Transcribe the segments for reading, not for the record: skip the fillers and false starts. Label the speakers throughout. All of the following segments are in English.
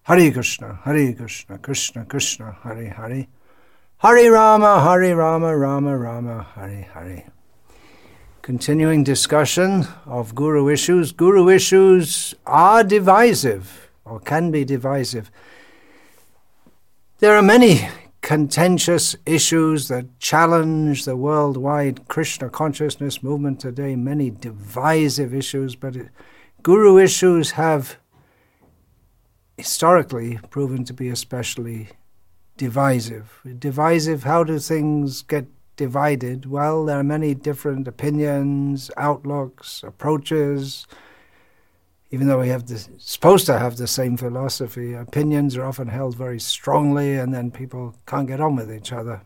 Speaker 1: Hare Krishna, Krishna Krishna, Hare Hare. Hare Rama, Rama Rama, Hare Hare. Continuing discussion of Guru issues. Guru issues are divisive, or can be divisive. There are many contentious issues that challenge the worldwide Krishna consciousness movement today, many divisive issues, but Guru issues have historically proven to be especially divisive. Divisive, how do things get divided? Well, there are many different opinions, outlooks, approaches. Even though we have supposed to have the same philosophy, opinions are often held very strongly, and then people can't get on with each other.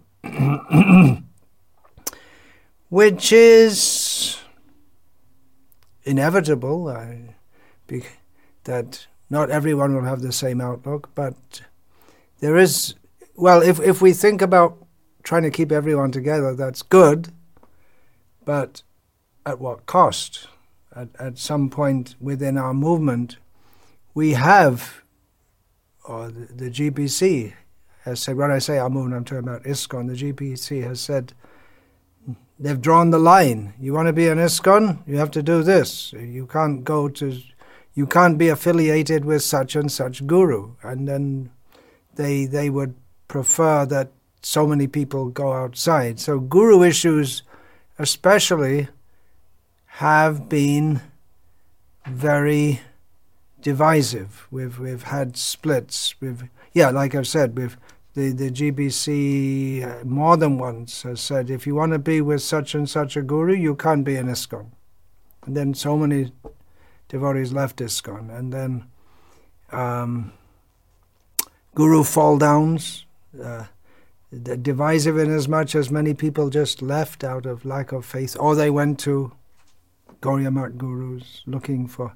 Speaker 1: Which is inevitable, that not everyone will have the same outlook, but there is, well, if we think about trying to keep everyone together, that's good, but at what cost? At some point within our movement, we have, or the GBC has said, when I say our movement, I'm talking about ISKCON, the GBC has said, they've drawn the line. You want to be an ISKCON, you have to do this. You can't be affiliated with such and such guru. And then they would prefer that so many people go outside. So guru issues especially have been very divisive. We've had splits. Like I've said, the GBC more than once has said, if you want to be with such and such a guru, you can't be an ISKCON. And then so many devotees left ISKCON. And then guru fall downs, divisive in as much as many people just left out of lack of faith, or they went to Gauriya Math gurus looking for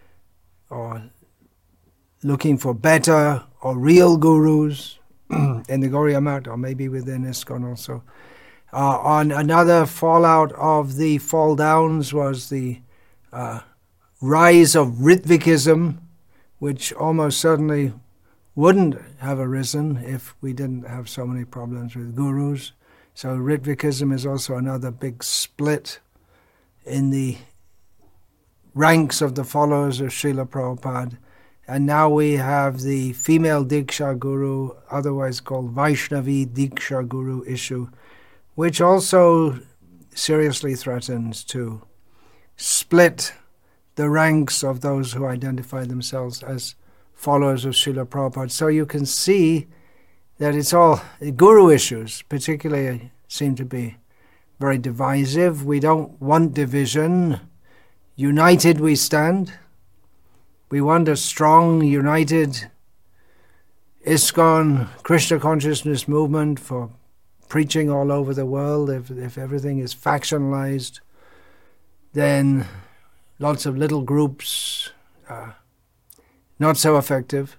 Speaker 1: better or real gurus in the Gauriya Math, or maybe within ISKCON also. On another fallout of the fall downs was the rise of Ritvikism, which almost certainly wouldn't have arisen if we didn't have so many problems with gurus. So Ritvikism is also another big split in the ranks of the followers of Srila Prabhupada. And now we have the female Diksha Guru, otherwise called Vaishnavi Diksha Guru issue, which also seriously threatens to split the ranks of those who identify themselves as followers of Srila Prabhupada. So you can see that it's all guru issues, particularly, seem to be very divisive. We don't want division. United we stand. We want a strong, united ISKCON, Krishna consciousness movement for preaching all over the world. If everything is factionalized, then lots of little groups, not so effective.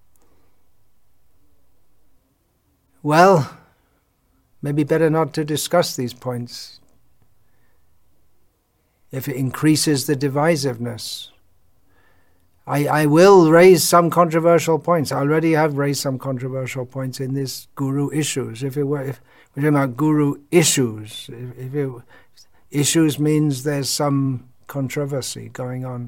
Speaker 1: Well, maybe better not to discuss these points if it increases the divisiveness. I will raise some controversial points. I already have raised some controversial points in this guru issues. If we're talking about guru issues, issues means there's some controversy going on.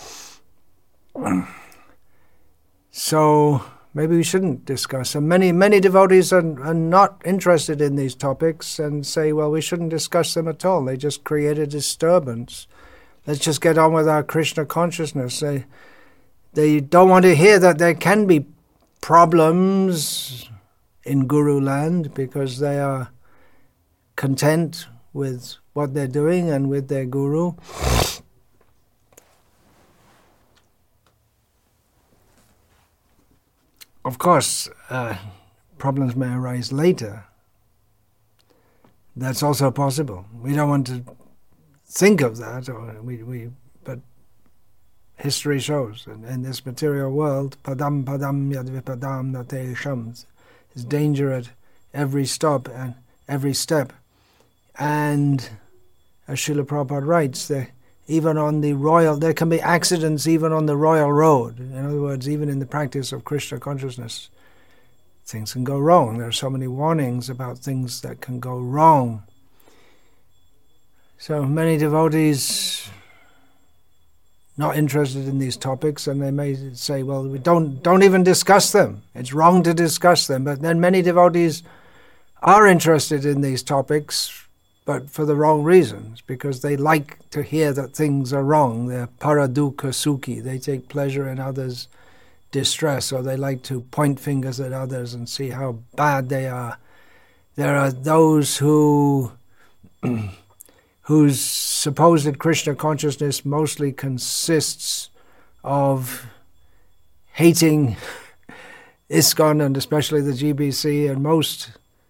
Speaker 1: So maybe we shouldn't discuss them. Many devotees are not interested in these topics and say, well, we shouldn't discuss them at all. They just create a disturbance. Let's just get on with our Krishna consciousness. They don't want to hear that there can be problems in Guru land because they are content with what they're doing and with their Guru. Of course, problems may arise later. That's also possible. We don't want to think of that, but history shows, and in this material world, padam yadvipadam natesham, there's danger at every stop and every step. And as Srila Prabhupada writes, even on the royal, there can be accidents even on the royal road. In other words, even in the practice of Krishna consciousness, things can go wrong. There are so many warnings about things that can go wrong. So many devotees not interested in these topics, and they may say, well, we don't even discuss them. It's wrong to discuss them. But then many devotees are interested in these topics, but for the wrong reasons, because they like to hear that things are wrong. They're paradukha sukhi. They take pleasure in others' distress, or they like to point fingers at others and see how bad they are. There are those whose supposed Krishna consciousness mostly consists of hating ISKCON and especially the GBC, and most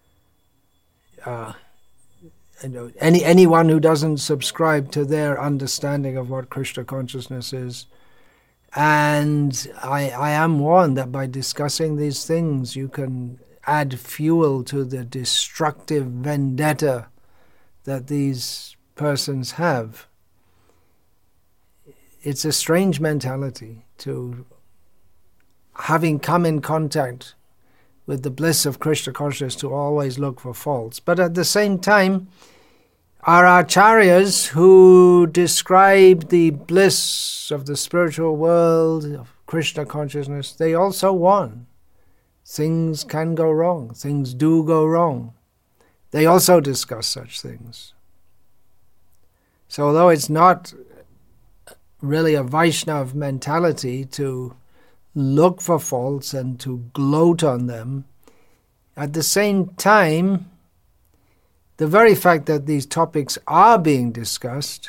Speaker 1: anyone who doesn't subscribe to their understanding of what Krishna consciousness is. And I am warned that by discussing these things, you can add fuel to the destructive vendetta that these persons have. It's a strange mentality to, having come in contact with the bliss of Krishna consciousness, to always look for faults. But at the same time, our acharyas who describe the bliss of the spiritual world, of Krishna consciousness, they also warn. Things can go wrong. Things do go wrong. They also discuss such things. So although it's not really a Vaishnava mentality to look for faults and to gloat on them, at the same time, the very fact that these topics are being discussed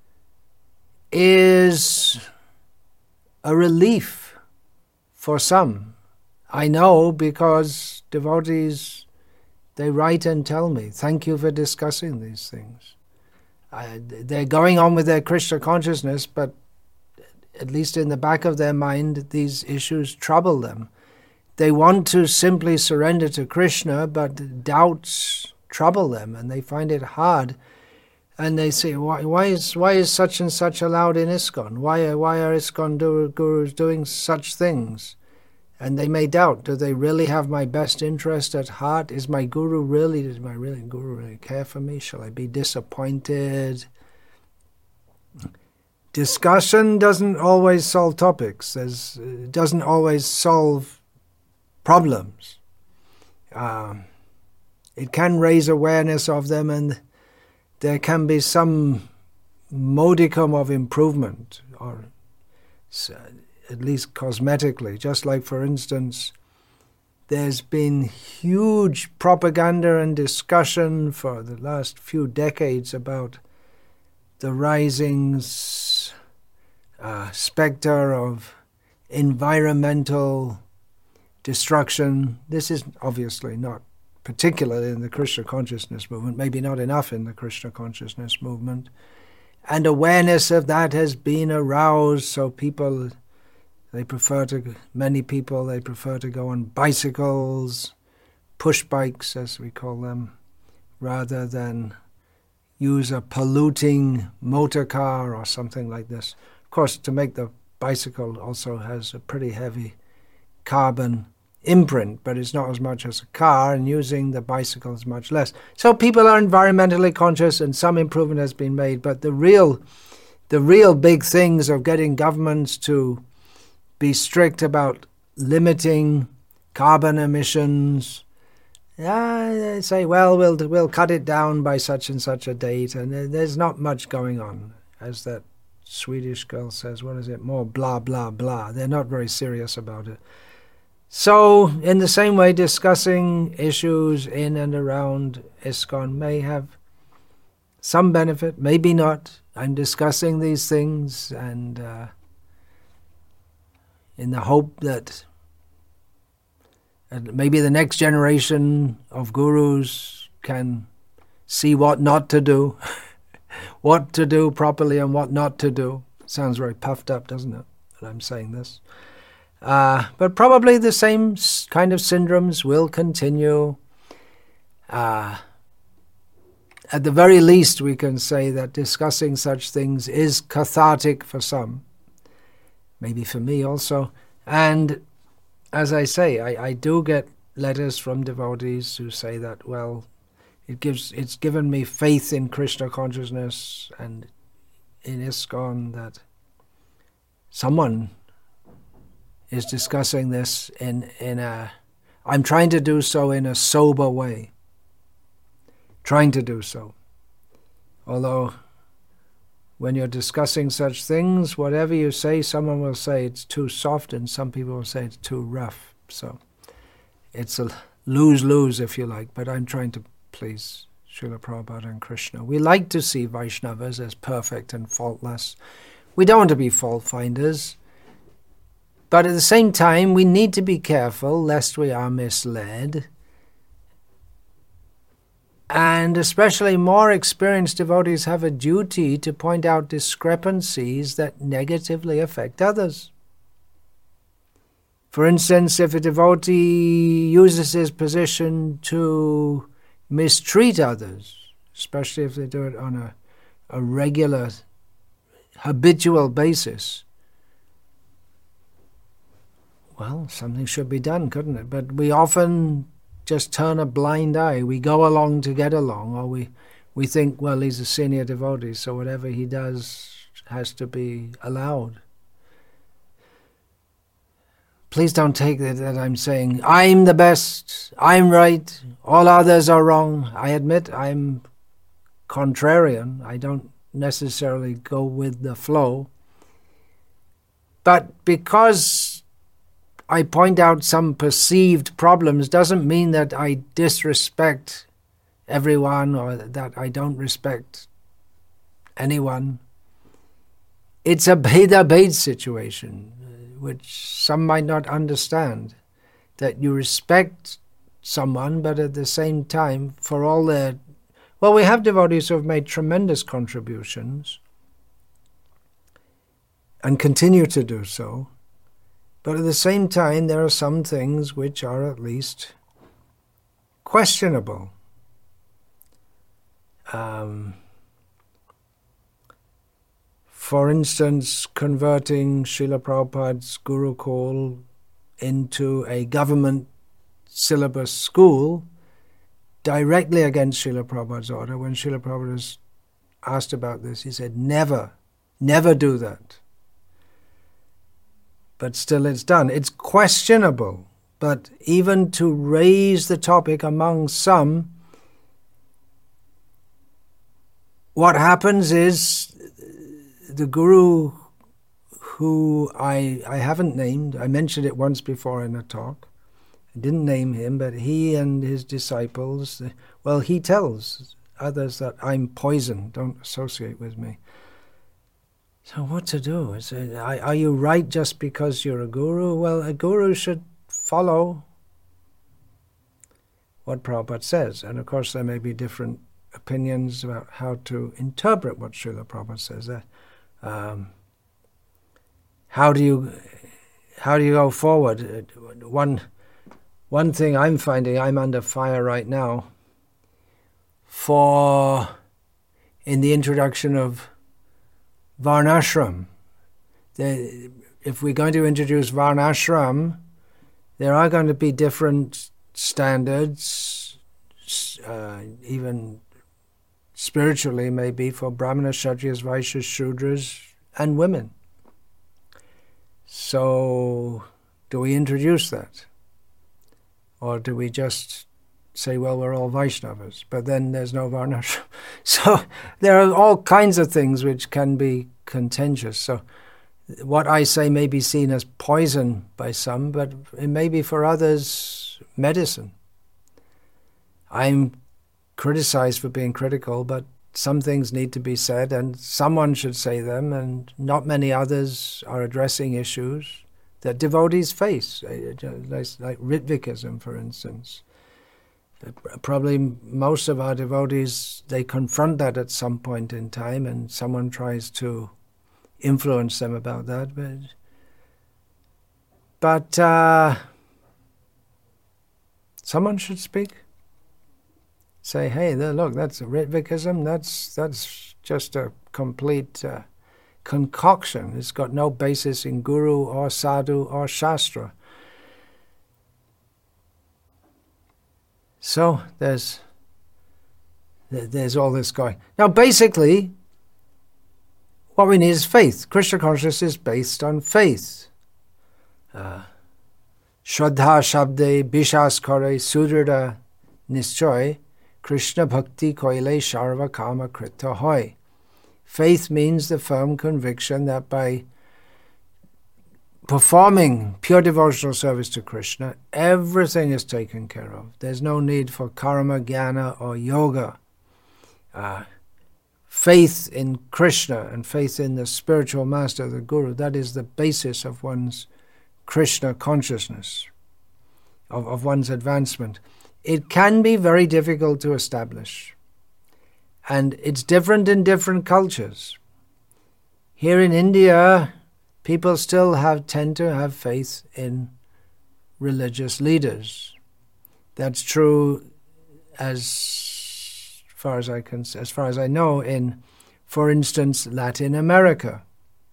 Speaker 1: is a relief for some. I know, because devotees, they write and tell me, thank you for discussing these things. They're going on with their Krishna consciousness, but at least in the back of their mind, these issues trouble them. They want to simply surrender to Krishna, but doubts trouble them, and they find it hard. And they say, why is such and such allowed in ISKCON? Why are ISKCON gurus doing such things? And they may doubt, do they really have my best interest at heart? Does my guru really care for me? Shall I be disappointed? Discussion doesn't always solve topics. It doesn't always solve problems. It can raise awareness of them, and there can be some modicum of improvement, or at least cosmetically. Just like, for instance, there's been huge propaganda and discussion for the last few decades about the rising specter of environmental destruction. This is obviously not particularly in the Krishna consciousness movement, maybe not enough in the Krishna consciousness movement. And awareness of that has been aroused, so many people, they prefer to go on bicycles, push bikes as we call them, rather than use a polluting motor car or something like this. Of course, to make the bicycle also has a pretty heavy carbon imprint, but it's not as much as a car, and using the bicycle is much less. So people are environmentally conscious, and some improvement has been made, but the real big things of getting governments to be strict about limiting carbon emissions, they say, well, we'll cut it down by such and such a date, and there's not much going on. As that Swedish girl says, what is it, more blah, blah, blah. They're not very serious about it. So, in the same way, discussing issues in and around ISKCON may have some benefit, maybe not. I'm discussing these things, and in the hope that maybe the next generation of gurus can see what not to do, what to do properly and what not to do. Sounds very puffed up, doesn't it, that I'm saying this? But probably the same kind of syndromes will continue. And at the very least we can say that discussing such things is cathartic for some, maybe for me also. And as I say, I do get letters from devotees who say that, well, it's given me faith in Krishna consciousness and in ISKCON that someone is discussing this in a, I'm trying to do so in a sober way. Trying to do so. Although, when you're discussing such things, whatever you say, someone will say it's too soft and some people will say it's too rough. So, it's a lose-lose, if you like, but I'm trying to please Srila Prabhupada and Krishna. We like to see Vaishnavas as perfect and faultless. We don't want to be fault finders. But at the same time, we need to be careful lest we are misled. And especially more experienced devotees have a duty to point out discrepancies that negatively affect others. For instance, if a devotee uses his position to mistreat others, especially if they do it on a regular, habitual basis, well, something should be done, couldn't it? But we often just turn a blind eye. We go along to get along, or we think, well, he's a senior devotee, so whatever he does has to be allowed. Please don't take it that I'm saying, I'm the best, I'm right, all others are wrong. I admit I'm contrarian. I don't necessarily go with the flow. But because I point out some perceived problems doesn't mean that I disrespect everyone or that I don't respect anyone. It's a Bheda-Bhed situation, which some might not understand, that you respect someone, but at the same time, for all their... Well, we have devotees who have made tremendous contributions and continue to do so. But at the same time, there are some things which are at least questionable. For instance, converting Srila Prabhupada's Gurukul into a government syllabus school directly against Srila Prabhupada's order. When Srila Prabhupada was asked about this, he said, never do that. But still it's done. It's questionable, but even to raise the topic among some, what happens is the Guru, who I haven't named, I mentioned it once before in a talk, I didn't name him, but he and his disciples, well, he tells others that I'm poison, don't associate with me. So what to do? Are you right just because you're a guru? Well, a guru should follow what Prabhupada says. And of course there may be different opinions about how to interpret what Srila Prabhupada says. How do you go forward? One thing I'm finding, I'm under fire right now in the introduction of Varnashram. If we're going to introduce Varnashram, there are going to be different standards, even spiritually maybe, for Brahmanas, Kshatriyas, Vaishyas, Shudras, and women. So, do we introduce that? Or do we just say, well, we're all Vaishnavas, but then there's no Varnashram? So there are all kinds of things which can be contentious. So what I say may be seen as poison by some, but it may be for others medicine. I'm criticized for being critical, but some things need to be said, and someone should say them, and not many others are addressing issues that devotees face, like Ritvikism, for instance. Probably most of our devotees, they confront that at some point in time, and someone tries to influence them about that. But someone should speak. say, hey, look, that's Ritvikism. That's just a complete concoction. It's got no basis in guru or sadhu or shastra. So there's all this going. Now, basically, what we need is faith. Krishna consciousness is based on faith. Shraddha Shabde Bishas Kare Sudrida Nischoy Krishna Bhakti Koile Sharva Kama Krita Hoy. Faith means the firm conviction that by performing pure devotional service to Krishna, everything is taken care of. There's no need for karma, jnana, or yoga. Faith in Krishna and faith in the spiritual master, the Guru, that is the basis of one's Krishna consciousness, of one's advancement. It can be very difficult to establish, and it's different in different cultures. Here in India, people still tend to have faith in religious leaders. That's true as far as I know, in, for instance, Latin America.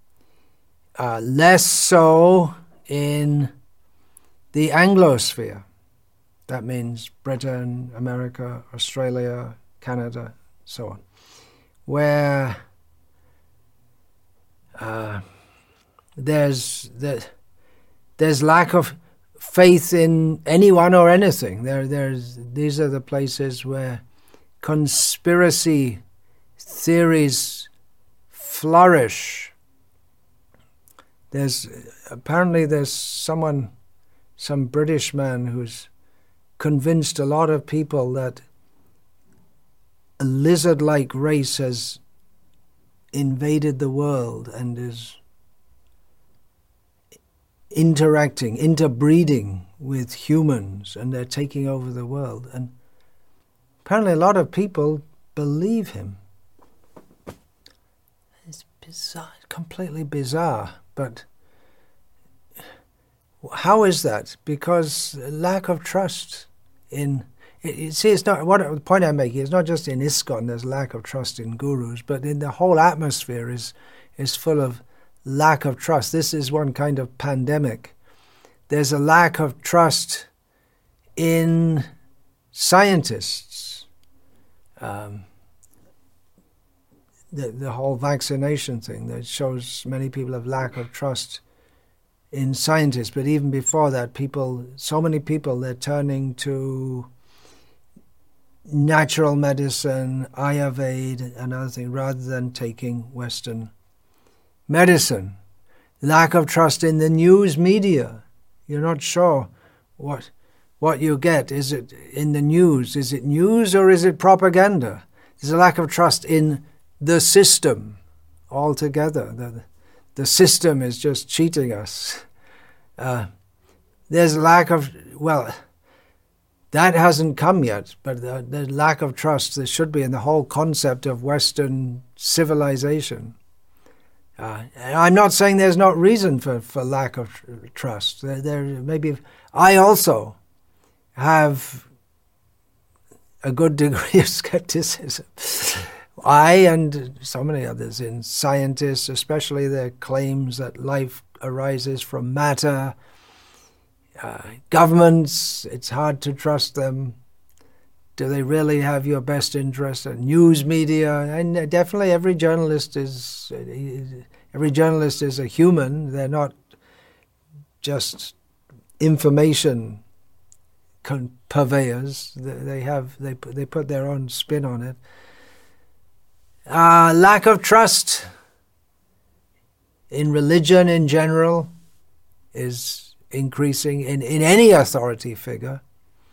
Speaker 1: Less so in the Anglosphere. That means Britain, America, Australia, Canada, so on, where there's lack of faith in anyone or anything. These are the places where conspiracy theories flourish. Apparently there's some British man who's convinced a lot of people that a lizard-like race has invaded the world and is interbreeding with humans, and they're taking over the world. And apparently a lot of people believe him. It's bizarre, completely bizarre. But how is that? Because lack of trust in... it's not what the point I'm making is not just in ISKCON there's lack of trust in gurus, but in the whole atmosphere is full of lack of trust. This is one kind of pandemic. There's a lack of trust in scientists. The whole vaccination thing that shows many people have lack of trust in scientists. But even before that, so many people, they're turning to natural medicine, Ayurveda, and other things, rather than taking Western medicine. Lack of trust in the news media. You're not sure what you get. Is it in the news? Is it news or is it propaganda? There's a lack of trust in the system altogether. The system is just cheating us. There's a lack of, that hasn't come yet, but the lack of trust there should be in the whole concept of Western civilization. I'm not saying there's not reason for lack of trust. There maybe. I also have a good degree of skepticism. I and so many others in scientists, especially their claims that life arises from matter. Governments, it's hard to trust them. Do they really have your best interest? News media, and definitely every journalist is a human. They're not just information purveyors. They put their own spin on it. Lack of trust in religion in general is increasing in any authority figure.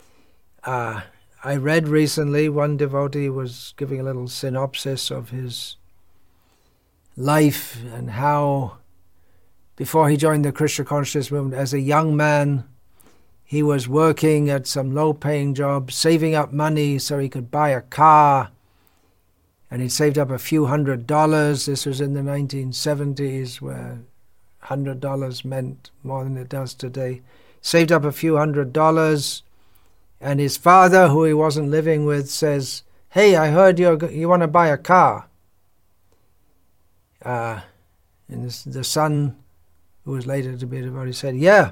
Speaker 1: I read recently one devotee was giving a little synopsis of his life and how before he joined the Krishna consciousness movement as a young man he was working at some low-paying job, saving up money so he could buy a car, and he'd saved up a few $100s. This was in the 1970s where $100 meant more than it does today. Saved up a few $100s, And his father, who he wasn't living with, says, "Hey, I heard you want to buy a car." And the son, who was later to be devoted, said, "Yeah.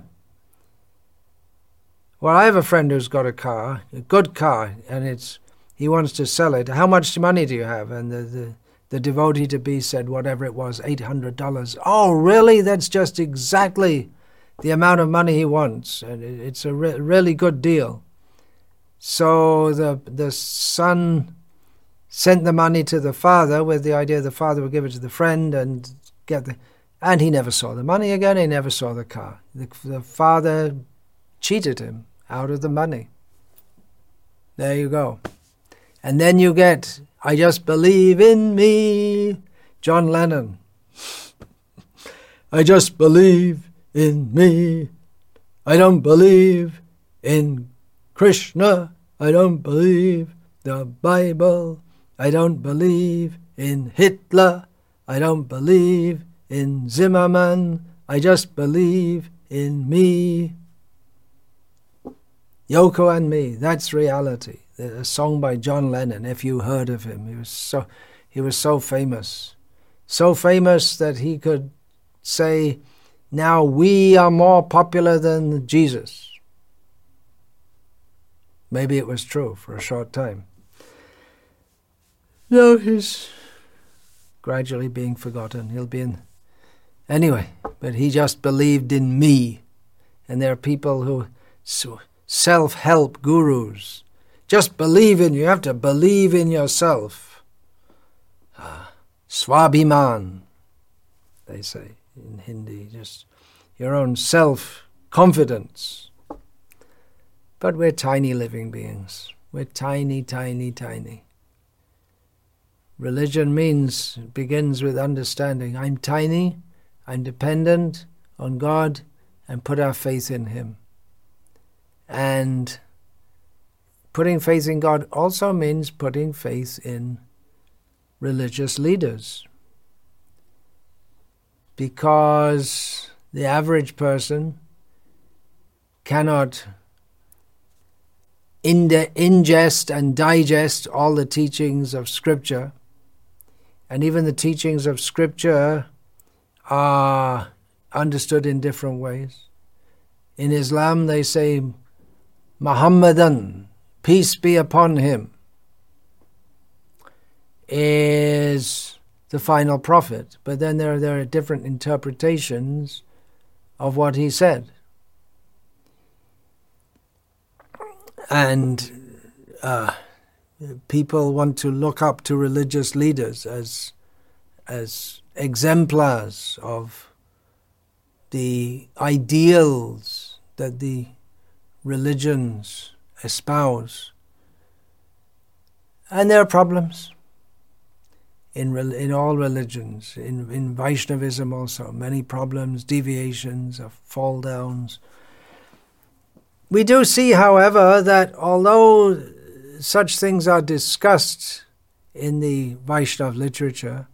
Speaker 1: Well, I have a friend who's got a car, a good car, and he wants to sell it. How much money do you have?" And the devotee-to-be said, whatever it was, $800. "Oh, really? That's just exactly the amount of money he wants. And it's a really good deal." So the son sent the money to the father with the idea the father would give it to the friend and and he never saw the money again. He never saw the car. The father cheated him out of the money. There you go. And then you get "I Just Believe in Me," John Lennon. "I just believe in me. I don't believe in Krishna. I don't believe the Bible. I don't believe in Hitler. I don't believe in Zimmerman. I just believe in me." Yoko and Me, that's reality. A song by John Lennon, if you heard of him. He was so famous. So famous that he could say, "Now we are more popular than Jesus." Maybe it was true for a short time. No, he's gradually being forgotten. He'll be in... Anyway, but he just believed in me. And there are people who... self-help gurus. Just believe in you. You have to believe in yourself. Swabhiman, they say in Hindi. Just your own self-confidence. But we're tiny living beings. We're tiny, tiny, tiny. Religion begins with understanding. I'm tiny, I'm dependent on God, and put our faith in Him. And putting faith in God also means putting faith in religious leaders. Because the average person cannot ingest and digest all the teachings of Scripture. And even the teachings of Scripture are understood in different ways. In Islam, they say, Muhammadan, peace be upon him, is the final prophet. But then there are different interpretations of what he said. And people want to look up to religious leaders as exemplars of the ideals that the religions espouse. And there are problems in all religions, in Vaishnavism also, many problems, deviations, fall downs. We do see, however, that although such things are discussed in the Vaishnava literature,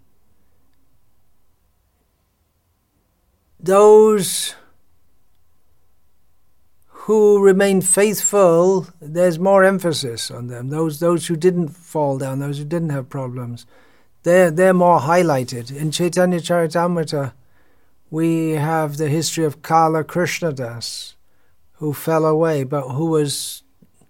Speaker 1: those who remain faithful, there's more emphasis on them. Those who didn't fall down, those who didn't have problems, they're more highlighted. In Chaitanya Charitamrita, we have the history of Kala Krishnadas, who fell away, but who was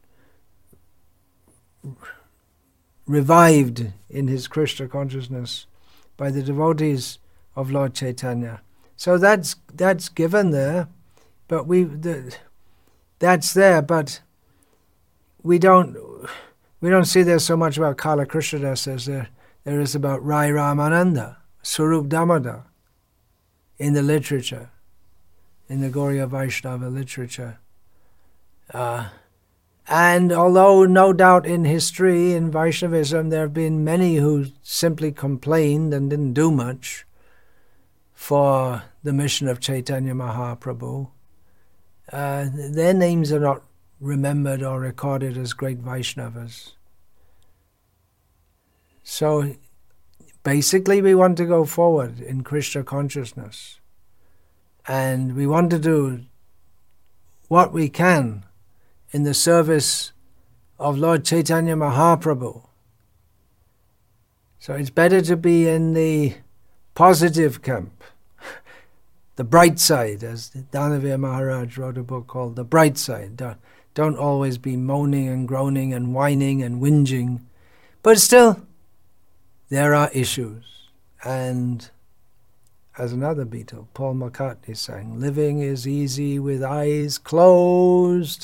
Speaker 1: revived in his Krishna consciousness by the devotees of Lord Chaitanya. So that's given there, but that's there, but we don't see there so much about Kala Krishnadas as there is about Rai Ramananda, Swarup Damodar, in the literature, in the Gauriya Vaishnava literature. And although no doubt in history, in Vaishnavism, there have been many who simply complained and didn't do much for the mission of Chaitanya Mahaprabhu, their names are not remembered or recorded as great Vaishnavas. So basically we want to go forward in Krishna consciousness, and we want to do what we can in the service of Lord Chaitanya Mahaprabhu. So it's better to be in the positive camp, the bright side, as Danavir Maharaj wrote a book called The Bright Side. Don't always be moaning and groaning and whining and whinging. But still, there are issues. And as another Beatle, Paul McCartney sang, living is easy with eyes closed.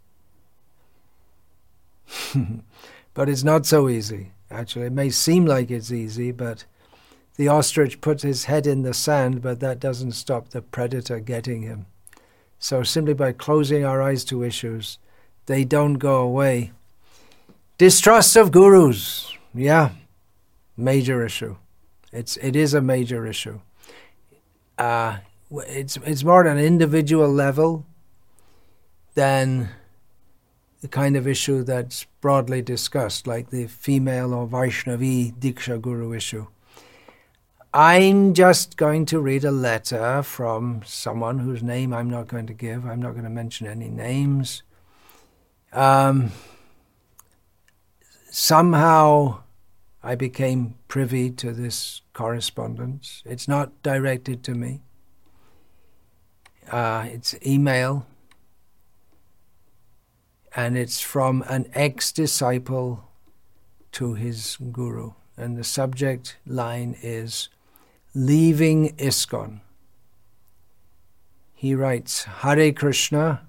Speaker 1: But it's not so easy. Actually, it may seem like it's easy, but the ostrich puts his head in the sand, but that doesn't stop the predator getting him. So simply by closing our eyes to issues, they don't go away. Distrust of gurus. Yeah, major issue. It is a major issue. It's more at an individual level than the kind of issue that's broadly discussed, like the female or Vaishnavi Diksha Guru issue. I'm just going to read a letter from someone whose name I'm not going to give. I'm not going to mention any names. Somehow I became privy to this correspondence. It's not directed to me. It's email. And it's from an ex-disciple to his guru. And the subject line is, leaving ISKCON. He writes, Hare Krishna,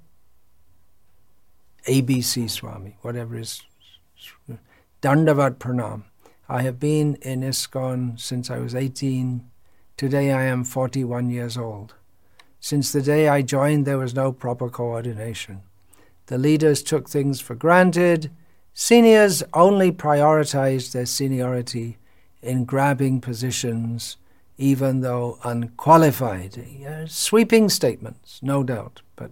Speaker 1: ABC Swami, whatever is, Dandavat Pranam. I have been in ISKCON since I was 18. Today I am 41 years old. Since the day I joined, there was no proper coordination. The leaders took things for granted. Seniors only prioritized their seniority in grabbing positions, even though unqualified. Sweeping statements, no doubt. But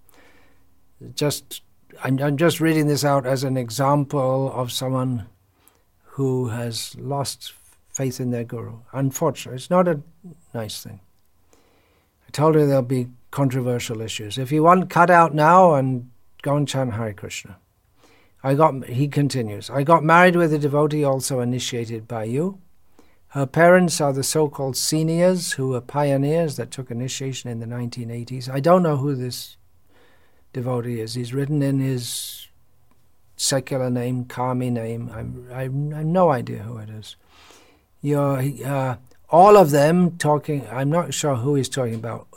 Speaker 1: I'm just reading this out as an example of someone who has lost faith in their guru. Unfortunately, it's not a nice thing. I told her there'll be controversial issues. If you want, cut out now and go and chant Hare Krishna. He continues, I got married with a devotee also initiated by you. Her parents are the so-called seniors who were pioneers that took initiation in the 1980s. I don't know who this devotee is. He's written in his secular name, Kami name. I have no idea who it is. All of them talking, I'm not sure who he's talking about,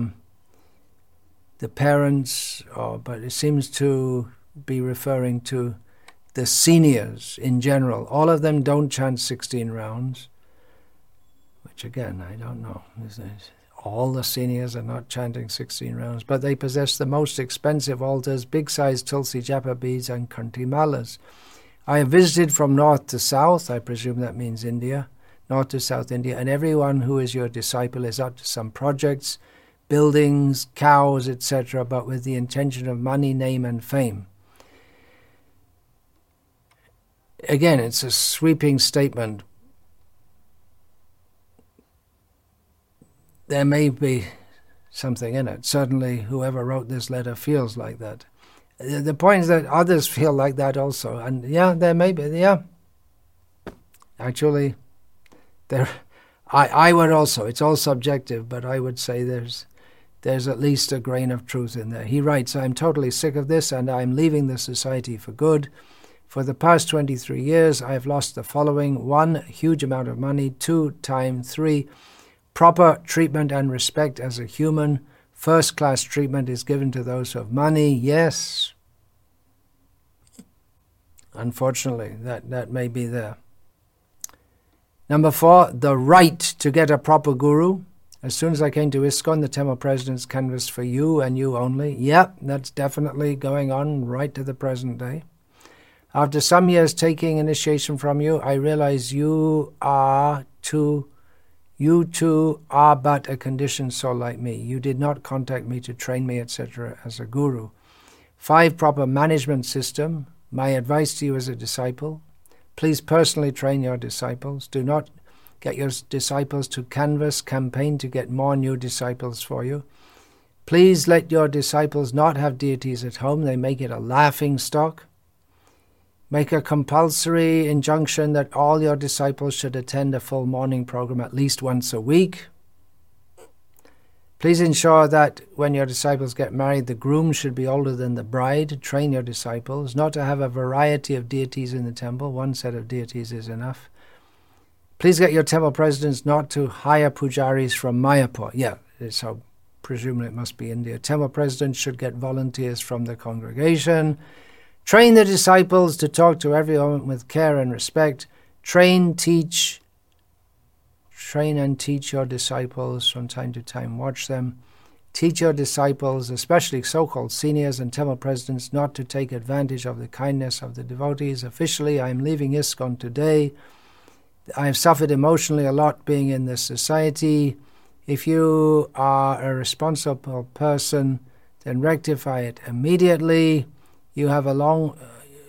Speaker 1: the parents, but it seems to be referring to the seniors in general. All of them don't chant 16 rounds, which again, I don't know. All the seniors are not chanting 16 rounds, but they possess the most expensive altars, big-sized Tulsi Japa beads and Kanti malas. I have visited from north to south, I presume that means India, north to south India, and everyone who is your disciple is up to some projects, buildings, cows, etc., but with the intention of money, name, and fame. Again, it's a sweeping statement. There may be something in it. Certainly, whoever wrote this letter feels like that. The point is that others feel like that also. And yeah, there may be, yeah. Actually, I would also, it's all subjective, but I would say there's at least a grain of truth in there. He writes, I'm totally sick of this and I'm leaving the society for good. For the past 23 years, I have lost the following. 1, huge amount of money. 2, time. 3, proper treatment and respect as a human. First-class treatment is given to those who have money. Yes. Unfortunately, that may be there. Number 4, the right to get a proper guru. As soon as I came to ISKCON, the temple presidents canvassed for you and you only. Yep, that's definitely going on right to the present day. After some years taking initiation from you, I realize you too are but a conditioned soul like me. You did not contact me to train me, etc. as a guru. 5, proper management system. My advice to you as a disciple, please personally train your disciples. Do not get your disciples to canvass, campaign to get more new disciples for you. Please let your disciples not have deities at home. They make it a laughing stock. Make a compulsory injunction that all your disciples should attend a full morning program at least once a week. Please ensure that when your disciples get married, the groom should be older than the bride. Train your disciples not to have a variety of deities in the temple. One set of deities is enough. Please get your temple presidents not to hire pujaris from Mayapur. Yeah, so presumably it must be India. Temple presidents should get volunteers from the congregation. Train the disciples to talk to everyone with care and respect. Train and teach your disciples from time to time. Watch them. Teach your disciples, especially so-called seniors and temple presidents, not to take advantage of the kindness of the devotees. Officially, I am leaving ISKCON today. I have suffered emotionally a lot being in this society. If you are a responsible person, then rectify it immediately. You have a long...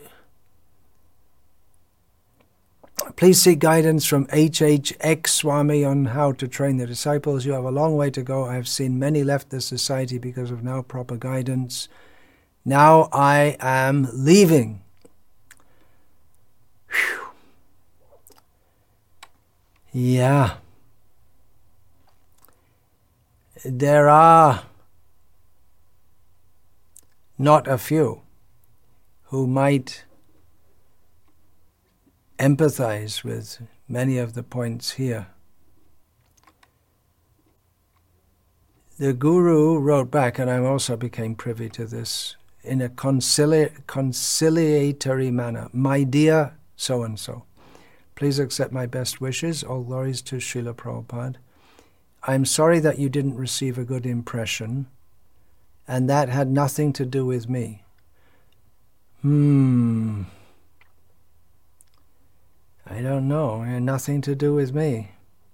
Speaker 1: Please seek guidance from H.X. Swami on how to train the disciples. You have a long way to go. I have seen many left the society because of no proper guidance. Now I am leaving. Whew. Yeah. There are not a few who might empathize with many of the points here. The Guru wrote back, and I also became privy to this, in a conciliatory manner. My dear so-and-so, please accept my best wishes. All glories to Srila Prabhupada. I am sorry that you didn't receive a good impression, and that had nothing to do with me. I don't know. It had nothing to do with me.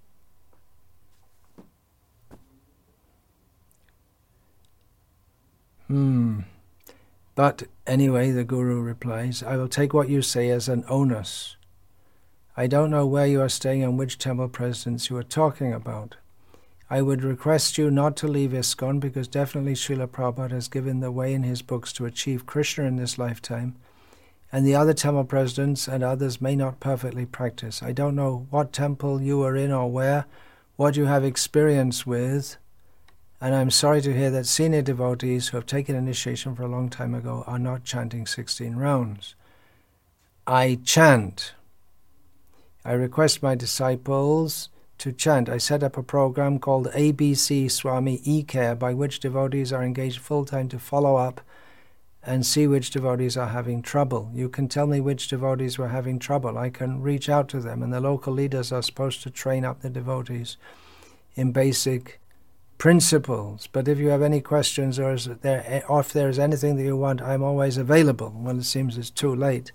Speaker 1: But anyway, the Guru replies, I will take what you say as an onus. I don't know where you are staying and which temple presidents you are talking about. I would request you not to leave ISKCON because definitely Srila Prabhupada has given the way in his books to achieve Krishna in this lifetime, and the other temple presidents and others may not perfectly practice. I don't know what temple you are in or where, what you have experience with, and I'm sorry to hear that senior devotees who have taken initiation for a long time ago are not chanting 16 rounds. I chant. I request my disciples to chant. I set up a program called ABC Swami E-Care, by which devotees are engaged full-time to follow up and see which devotees are having trouble. You can tell me which devotees were having trouble. I can reach out to them, and the local leaders are supposed to train up the devotees in basic principles. But if you have any questions or if there is anything that you want, I'm always available. Well, it seems it's too late.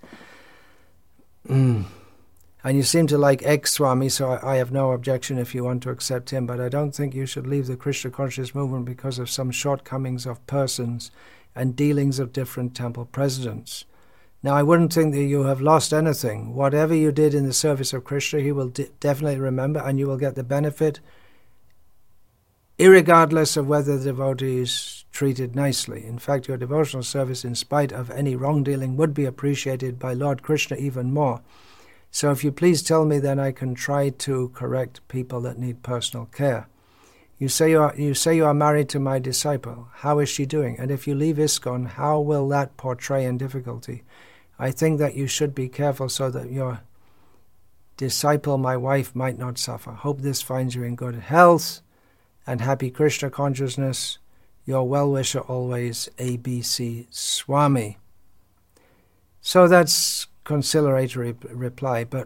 Speaker 1: And you seem to like ex-Swami, so I have no objection if you want to accept him, but I don't think you should leave the Krishna conscious movement because of some shortcomings of persons and dealings of different temple presidents. Now, I wouldn't think that you have lost anything. Whatever you did in the service of Krishna, he will definitely remember, and you will get the benefit, irregardless of whether the devotee is treated nicely. In fact, your devotional service, in spite of any wrongdealing, would be appreciated by Lord Krishna even more. So if you please tell me, then I can try to correct people that need personal care. You say you are married to my disciple. How is she doing? And if you leave ISKCON, how will that portray in difficulty? I think that you should be careful so that your disciple, my wife, might not suffer. Hope this finds you in good health and happy Krishna consciousness. Your well-wisher always, ABC Swami. So that's conciliatory reply, but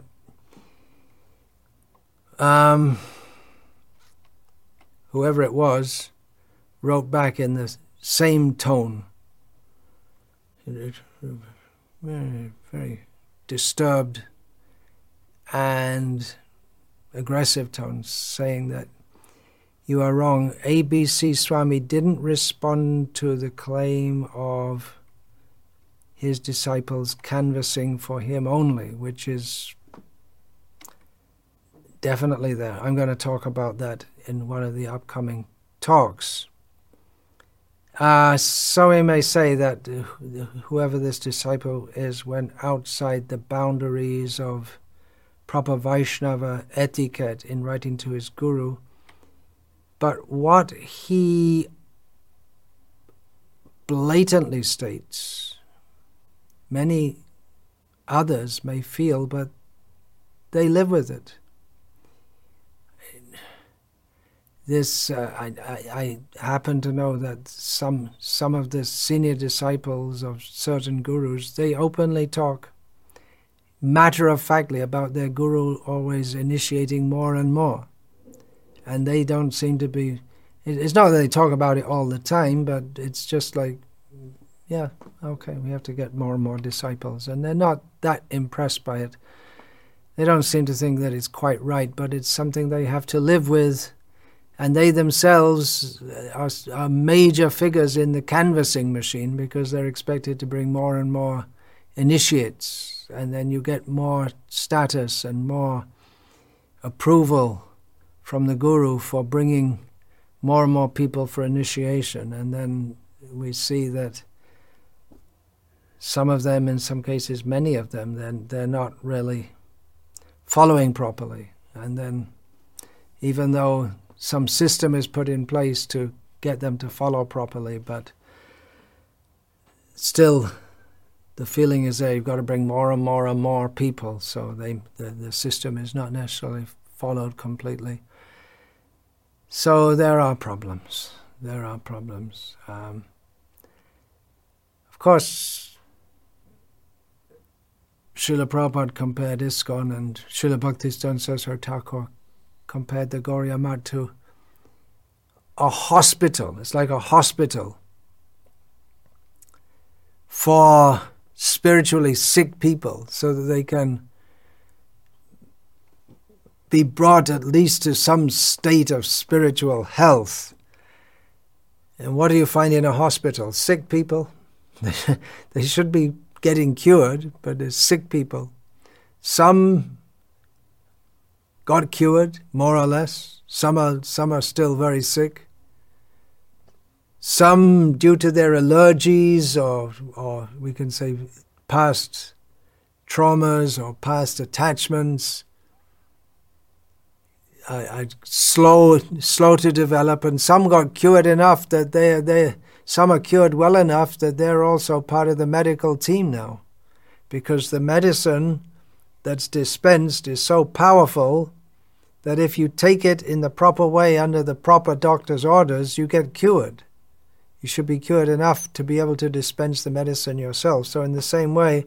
Speaker 1: whoever it was wrote back in the same tone, very, very disturbed and aggressive tone, saying that you are wrong. ABC Swami didn't respond to the claim of his disciples canvassing for him only, which is definitely there. I'm going to talk about that in one of the upcoming talks. So we may say that whoever this disciple is went outside the boundaries of proper Vaishnava etiquette in writing to his guru. But what he blatantly states, many others may feel, but they live with it. This I happen to know that some of the senior disciples of certain gurus, they openly talk matter-of-factly about their guru always initiating more and more. And they don't seem to be... It's not that they talk about it all the time, but it's just like, yeah, okay, we have to get more and more disciples. And they're not that impressed by it. They don't seem to think that it's quite right, but it's something they have to live with. And they themselves are major figures in the canvassing machine because they're expected to bring more and more initiates. And then you get more status and more approval from the guru for bringing more and more people for initiation. And then we see that some of them, in some cases many of them, then they're not really following properly. And then even though some system is put in place to get them to follow properly, but still the feeling is there, you've got to bring more and more and more people, so the system is not necessarily followed completely. So there are problems. There are problems. Of course, Srila Prabhupada compared ISKCON, and Srila Bhaktisiddhanta Saraswati Thakur compared the Gaudiya Math to a hospital. It's like a hospital for spiritually sick people so that they can be brought at least to some state of spiritual health. And what do you find in a hospital? Sick people. They should be getting cured, but there's sick people. Some got cured, more or less. Some are still very sick. Some, due to their allergies or we can say past traumas or past attachments, are slow to develop, and some got cured enough that some are cured well enough that they're also part of the medical team now, because the medicine that's dispensed is so powerful that if you take it in the proper way under the proper doctor's orders, you get cured. You should be cured enough to be able to dispense the medicine yourself. So in the same way,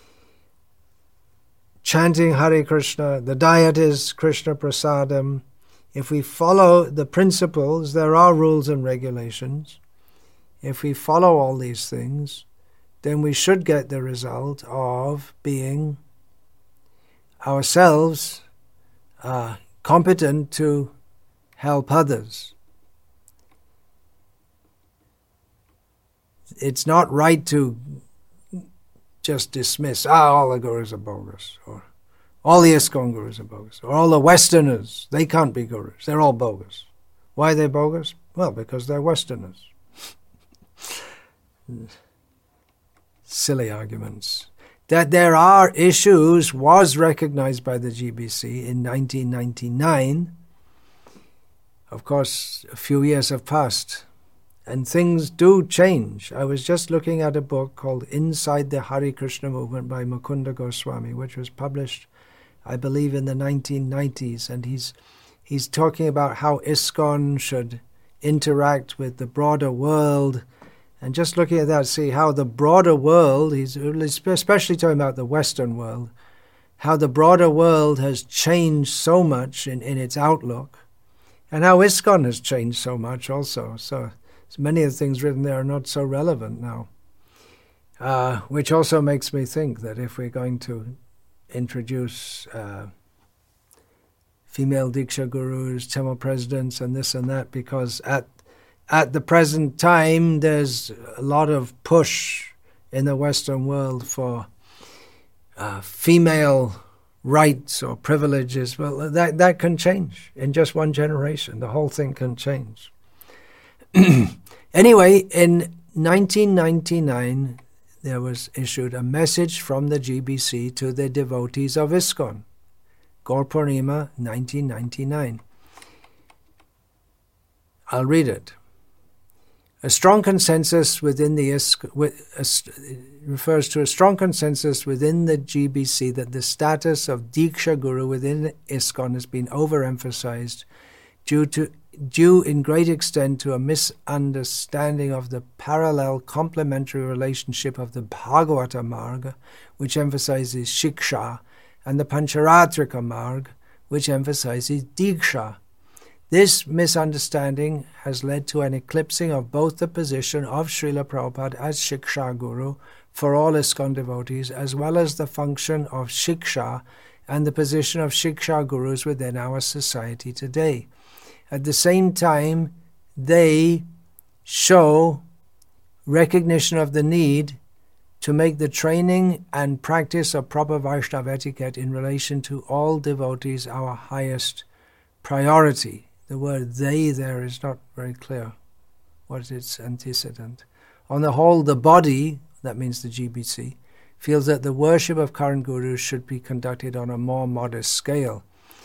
Speaker 1: chanting Hare Krishna, the diet is Krishna Prasadam. If we follow the principles, there are rules and regulations. If we follow all these things, then we should get the result of being ourselves competent to help others. It's not right to just dismiss, all the gurus are bogus, or all the ISKCON gurus are bogus, or all the Westerners, they can't be gurus, they're all bogus. Why are they bogus? Well, because they're Westerners. Silly arguments. That there are issues was recognized by the GBC in 1999. Of course, a few years have passed, and things do change. I was just looking at a book called Inside the Hare Krishna Movement by Mukunda Goswami, which was published, I believe, in the 1990s, and he's talking about how ISKCON should interact with the broader world. And just looking at that, see how the broader world, he's especially talking about the Western world, how the broader world has changed so much in its outlook, and how ISKCON has changed so much also. So many of the things written there are not so relevant now, which also makes me think that if we're going to introduce female Diksha gurus, temple presidents, and this and that, because at the present time, there's a lot of push in the Western world for female rights or privileges. Well, that can change in just one generation. The whole thing can change. Anyway, in 1999, there was issued a message from the GBC to the devotees of ISKCON. Gaur Purnima, 1999. I'll read it. A strong consensus within the refers to a strong consensus within the GBC that the status of Diksha Guru within ISKCON has been overemphasized due in great extent to a misunderstanding of the parallel complementary relationship of the Bhagavata Marga, which emphasizes Shiksha, and the Pancharatrika Marga, which emphasizes Diksha. This misunderstanding has led to an eclipsing of both the position of Srila Prabhupada as Shiksha Guru for all ISKCON devotees, as well as the function of Shiksha and the position of Shiksha Gurus within our society today. At the same time, they show recognition of the need to make the training and practice of proper Vaishnava etiquette in relation to all devotees our highest priority. The word "they" there is not very clear. What is its antecedent? On the whole, the body, that means the GBC, feels that the worship of current gurus should be conducted on a more modest scale.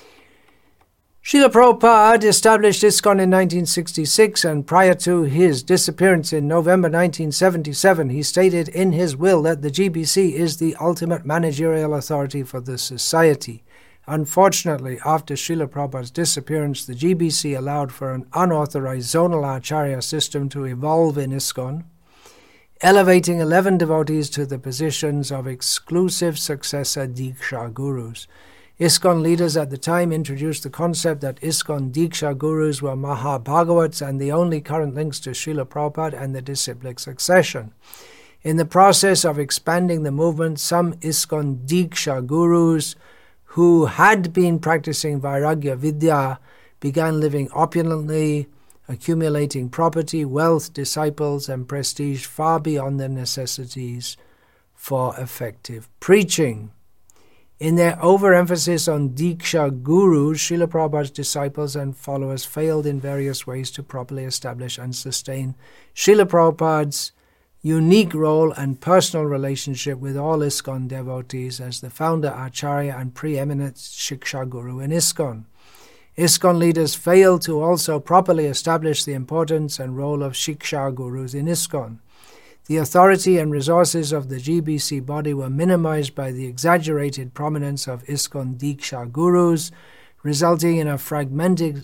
Speaker 1: Srila Prabhupada established ISKCON in 1966, and prior to his disappearance in November 1977, he stated in his will that the GBC is the ultimate managerial authority for the society. Unfortunately, after Srila Prabhupada's disappearance, the GBC allowed for an unauthorized zonal acharya system to evolve in ISKCON, elevating 11 devotees to the positions of exclusive successor Diksha Gurus. ISKCON leaders at the time introduced the concept that ISKCON Diksha Gurus were Mahabhagavats and the only current links to Srila Prabhupada and the disciplic succession. In the process of expanding the movement, some ISKCON Diksha Gurus who had been practicing Vairagya Vidya began living opulently, accumulating property, wealth, disciples, and prestige far beyond their necessities for effective preaching. In their overemphasis on Diksha Gurus, Srila Prabhupada's disciples and followers failed in various ways to properly establish and sustain Srila Prabhupada's unique role and personal relationship with all ISKCON devotees as the founder Acharya and preeminent Shiksha Guru in ISKCON. ISKCON leaders failed to also properly establish the importance and role of Shiksha Gurus in ISKCON. The authority and resources of the GBC body were minimized by the exaggerated prominence of ISKCON Diksha Gurus, resulting in a fragmented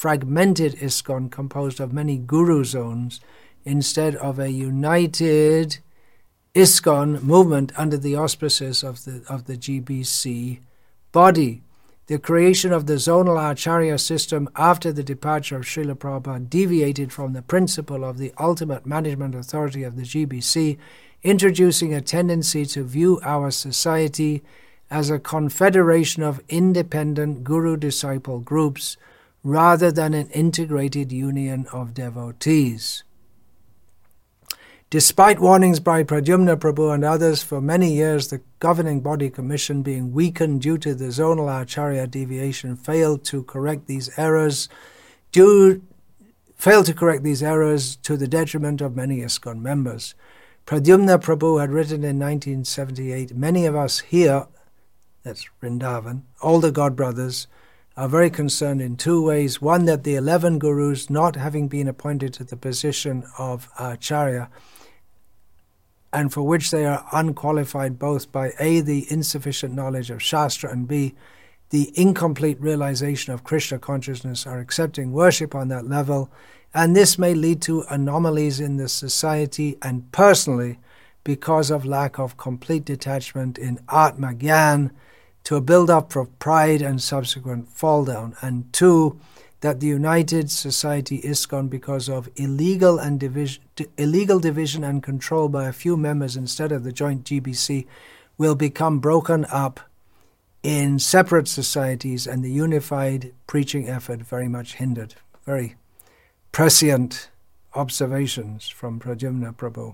Speaker 1: ISKCON composed of many Guru zones, instead of a united ISKCON movement under the auspices of the GBC body. The creation of the zonal acharya system after the departure of Srila Prabhupada deviated from the principle of the ultimate management authority of the GBC, introducing a tendency to view our society as a confederation of independent guru-disciple groups rather than an integrated union of devotees. Despite warnings by Pradyumna Prabhu and others, for many years the governing body commission, being weakened due to the zonal acharya deviation, failed to correct these errors to the detriment of many ISKCON members. Pradyumna Prabhu had written in 1978, "Many of us here," that's Vrindavan, older God brothers, are very concerned in two ways. One, that the 11 gurus, not having been appointed to the position of acharya, and for which they are unqualified both by A, the insufficient knowledge of Shastra, and B, the incomplete realization of Krishna consciousness, are accepting worship on that level, and this may lead to anomalies in the society and personally because of lack of complete detachment in Atma Gyan, to a build-up of pride and subsequent fall-down, and two, that the United Society ISKCON, because of illegal division and control by a few members instead of the joint GBC, will become broken up in separate societies and the unified preaching effort very much hindered. Very prescient observations from Pradyumna Prabhu.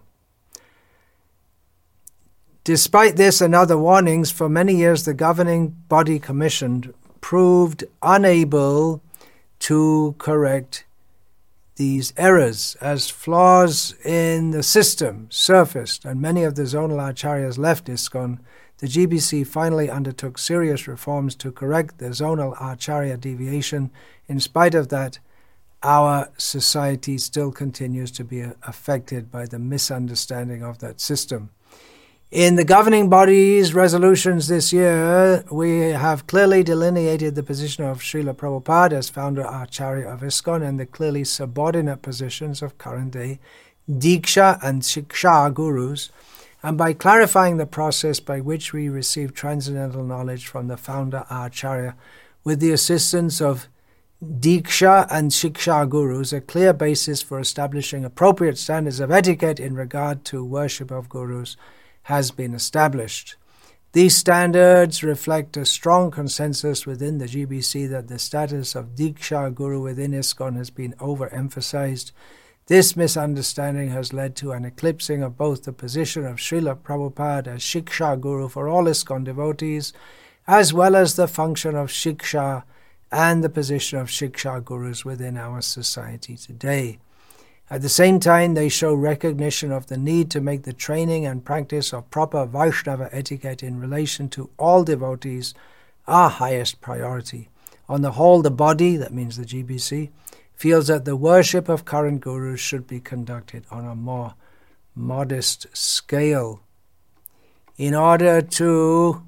Speaker 1: Despite this and other warnings, for many years the governing body commission proved unable to correct these errors as flaws in the system surfaced and many of the zonal acharyas left ISKCON, the GBC finally undertook serious reforms to correct the zonal acharya deviation. In spite of that, our society still continues to be affected by the misunderstanding of that system. In the governing body's resolutions this year, we have clearly delineated the position of Srila Prabhupada as founder Acharya of ISKCON and the clearly subordinate positions of current-day Diksha and Shiksha gurus, and by clarifying the process by which we receive transcendental knowledge from the founder Acharya with the assistance of Diksha and Shiksha gurus, a clear basis for establishing appropriate standards of etiquette in regard to worship of gurus has been established. These standards reflect a strong consensus within the GBC that the status of Diksha Guru within ISKCON has been overemphasized. This misunderstanding has led to an eclipsing of both the position of Srila Prabhupada as Shiksha Guru for all ISKCON devotees, as well as the function of Shiksha and the position of Shiksha Gurus within our society today. At the same time, they show recognition of the need to make the training and practice of proper Vaishnava etiquette in relation to all devotees our highest priority. On the whole, the body, that means the GBC, feels that the worship of current gurus should be conducted on a more modest scale. In order to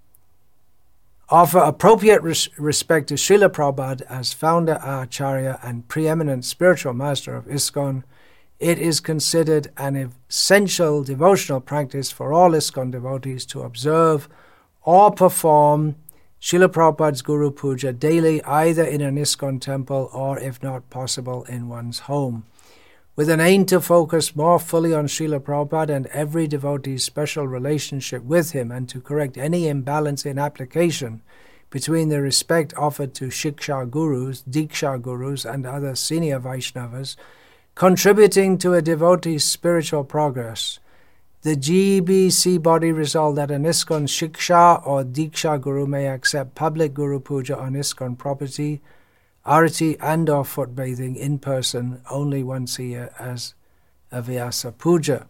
Speaker 1: offer appropriate respect to Srila Prabhupada as founder, Acharya, and preeminent spiritual master of ISKCON, it is considered an essential devotional practice for all ISKCON devotees to observe or perform Srila Prabhupada's Guru Puja daily, either in an ISKCON temple or, if not possible, in one's home. With an aim to focus more fully on Srila Prabhupada and every devotee's special relationship with him and to correct any imbalance in application between the respect offered to Shiksha Gurus, Diksha Gurus, and other senior Vaishnavas, contributing to a devotee's spiritual progress, the GBC body resolved that an ISKCON Shiksha or Diksha Guru may accept public Guru Puja on ISKCON property, arati and or foot bathing in person only once a year as a Vyasa Puja.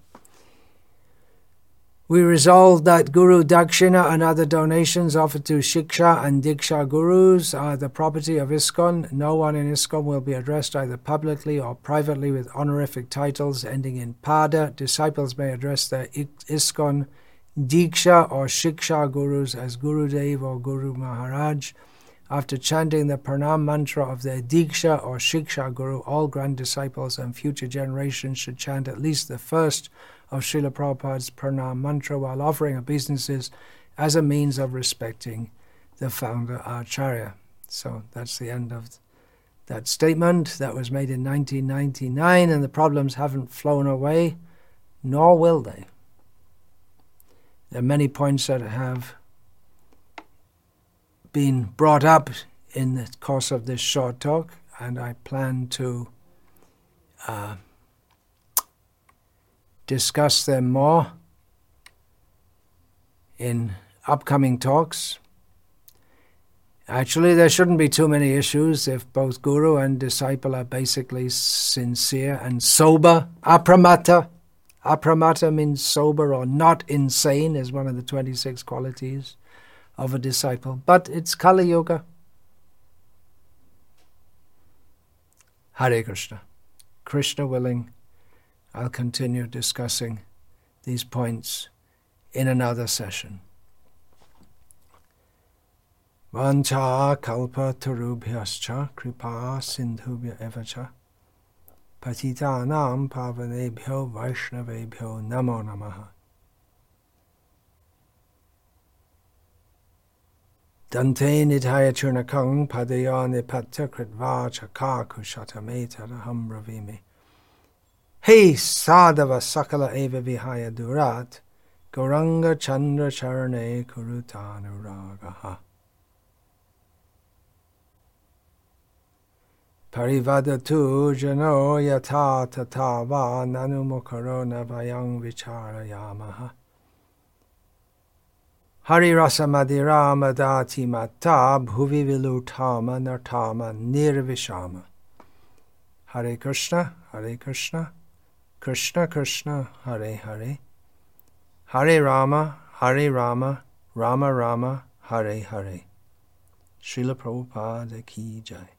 Speaker 1: We resolved that Guru Dakshina and other donations offered to Shiksha and Diksha Gurus are the property of ISKCON. No one in ISKCON will be addressed either publicly or privately with honorific titles ending in Pada. Disciples may address their ISKCON Diksha or Shiksha Gurus as Gurudev or Guru Maharaj. After chanting the Pranam mantra of their Diksha or Shiksha Guru, all grand disciples and future generations should chant at least the first of Srila Prabhupada's Pranam mantra while offering obeisances as a means of respecting the founder Acharya. So that's the end of that statement. That was made in 1999, and the problems haven't flown away, nor will they. There are many points that have been brought up in the course of this short talk, and I plan to discuss them more in upcoming talks. Actually, there shouldn't be too many issues if both guru and disciple are basically sincere and sober. Apramata. Apramata means sober or not insane, is one of the 26 qualities of a disciple. But it's Kali Yuga. Hare Krishna. Krishna willing, I'll continue discussing these points in another session. Vancha kalpa tarubhyascha kripa sindhubhya evacha patitanam pavanebhyo vaishnavebhyo namo namaha. Dante nidhaya churnakang padaya nipatya kritva chaka kushatameta ravimi. Hey sadhava sakala eva vihaya durat gauranga chandra charane kurutanuragaha. Parivadatu jano yata tatava nanumukaro navayang vicharayamaha. Hari rasa madira madati mata bhuvi vilutama nartama nirvishama. Hare Krishna, Krishna Krishna, Hare Hare, Hare Rama, Rama Rama, Hare Hare. Srila Prabhupada ki jai.